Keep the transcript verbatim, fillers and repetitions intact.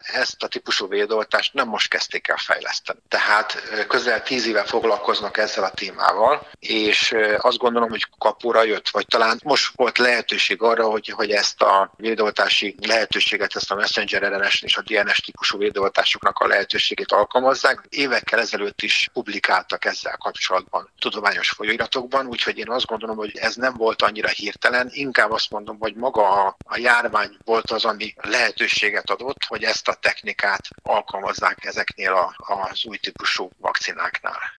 ezt a típusú védőoltást nem most kezdték el fejleszteni. Tehát közel tíz éve foglalkoznak ezzel a témával, és azt gondolom, hogy kapura jött, vagy talán most volt lehetőség arra, hogy, hogy ezt a védőoltási lehetőséget, ezt a messenger er en es és a dé en es típusú védőoltásoknak a lehetőségét alkalmazzák. Évekkel ezelőtt is publikáltak ezzel kapcsolatban tudományos folyóiratokban, úgyhogy én azt gondolom, hogy ez nem volt annyira hirtelen, inkább azt mondom, hogy maga a, a járvány volt az, ami lehetőséget adott, hogy ezt a technikát alkalmazzák ezeknél a, az új típusú vakcináknál.